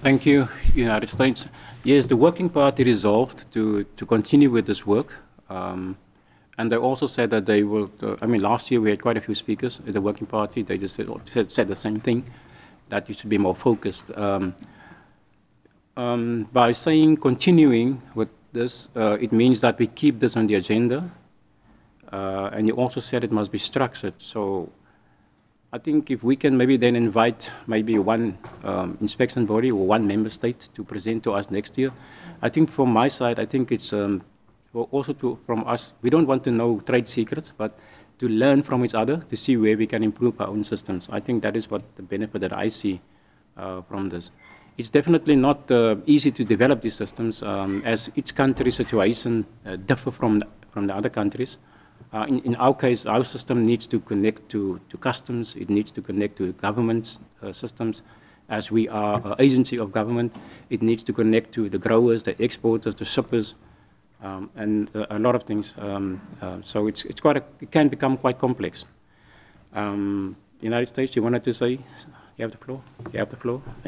Thank you, United States. Yes, the Working Party resolved to continue with this work. And they also said that they will, I mean, last year we had quite a few speakers at the Working Party. They just said the same thing, that you should be more focused. By saying continuing with this, it means that we keep this on the agenda. And you also said it must be structured. So I think if we can maybe then invite maybe one inspection body or one member state to present to us next year. I think from my side, I think it's also from us, we don't want to know trade secrets, but to learn from each other to see where we can improve our own systems. I think that is what the benefit that I see from this. It's definitely not easy to develop these systems as each country's situation differ from the other countries. In our case, our system needs to connect to customs, it needs to connect to government systems. As we are an agency of government, it needs to connect to the growers, the exporters, the shippers, and a lot of things. So it can become quite complex. United States, you wanted to say? You have the floor. You have the floor.